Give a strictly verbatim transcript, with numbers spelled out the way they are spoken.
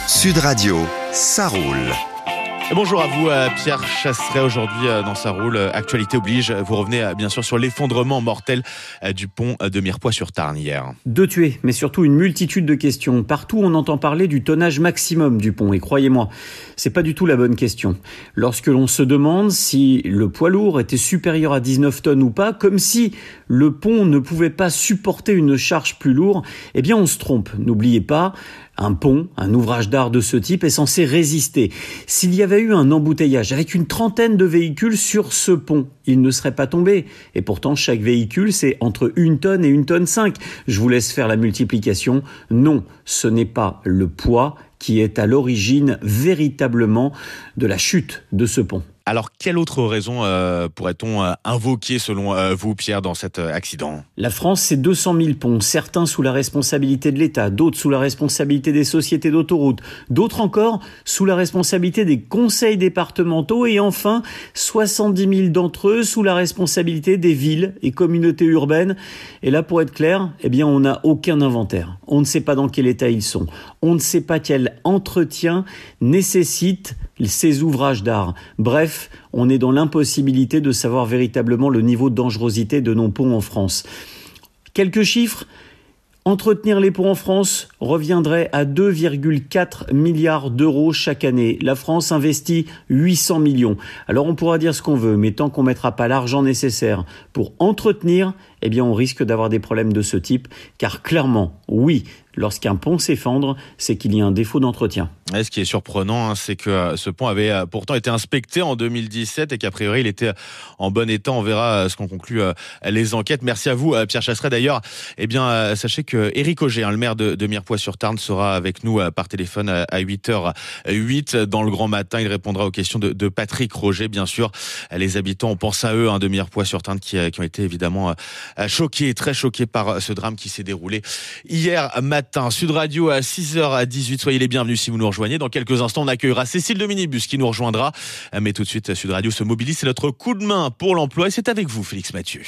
Sud Radio, ça roule. Bonjour à vous, Pierre Chasseret. Aujourd'hui dans Ça roule, actualité oblige, vous revenez bien sûr sur l'effondrement mortel du pont de Mirepoix-sur-Tarn hier. Deux tués, mais surtout une multitude de questions. Partout, on entend parler du tonnage maximum du pont. Et croyez-moi, c'est pas du tout la bonne question. Lorsque l'on se demande si le poids lourd était supérieur à dix-neuf tonnes ou pas, comme si le pont ne pouvait pas supporter une charge plus lourde, eh bien on se trompe. N'oubliez pas, un pont, un ouvrage d'art de ce type est censé résister. S'il y avait eu un embouteillage avec une trentaine de véhicules sur ce pont, il ne serait pas tombé. Et pourtant, chaque véhicule, c'est entre une tonne et une tonne cinq. Je vous laisse faire la multiplication. Non, ce n'est pas le poids qui est à l'origine véritablement de la chute de ce pont. Alors, quelle autre raison euh, pourrait-on euh, invoquer selon euh, vous, Pierre, dans cet euh, accident ? La France, c'est deux cent mille ponts, certains sous la responsabilité de l'État, d'autres sous la responsabilité des sociétés d'autoroutes, d'autres encore sous la responsabilité des conseils départementaux et enfin soixante-dix mille d'entre eux sous la responsabilité des villes et communautés urbaines. Et là, pour être clair, eh bien, on n'a aucun inventaire. On ne sait pas dans quel état ils sont. On ne sait pas quel entretien nécessite ces ouvrages d'art. Bref, on est dans l'impossibilité de savoir véritablement le niveau de dangerosité de nos ponts en France. Quelques chiffres. Entretenir les ponts en France reviendrait à deux virgule quatre milliards d'euros chaque année. La France investit huit cents millions. Alors on pourra dire ce qu'on veut, mais tant qu'on ne mettra pas l'argent nécessaire pour entretenir, eh bien on risque d'avoir des problèmes de ce type. Car clairement, oui, lorsqu'un pont s'effondre, c'est qu'il y a un défaut d'entretien. Et ce qui est surprenant, hein, c'est que ce pont avait pourtant été inspecté en deux mille dix-sept et qu'a priori il était en bon état. On verra ce qu'ont conclu les enquêtes. Merci à vous, Pierre Chasseret. D'ailleurs, eh bien, sachez que Éric Auger, hein, le maire de, de Mirepoix-sur-Tarn, sera avec nous par téléphone à huit heures huit dans le grand matin. Il répondra aux questions de, de Patrick Roger, bien sûr. Les habitants, on pense à eux, hein, de Mirepoix-sur-Tarn, qui, qui ont été évidemment choqués, très choqués par ce drame qui s'est déroulé hier matin. Sud Radio à six heures dix-huit. Soyez les bienvenus si vous nous rejoignez. Dans quelques instants, on accueillera Cécile de Minibus qui nous rejoindra. Mais tout de suite, Sud Radio se mobilise. C'est notre coup de main pour l'emploi et c'est avec vous, Félix Mathieu.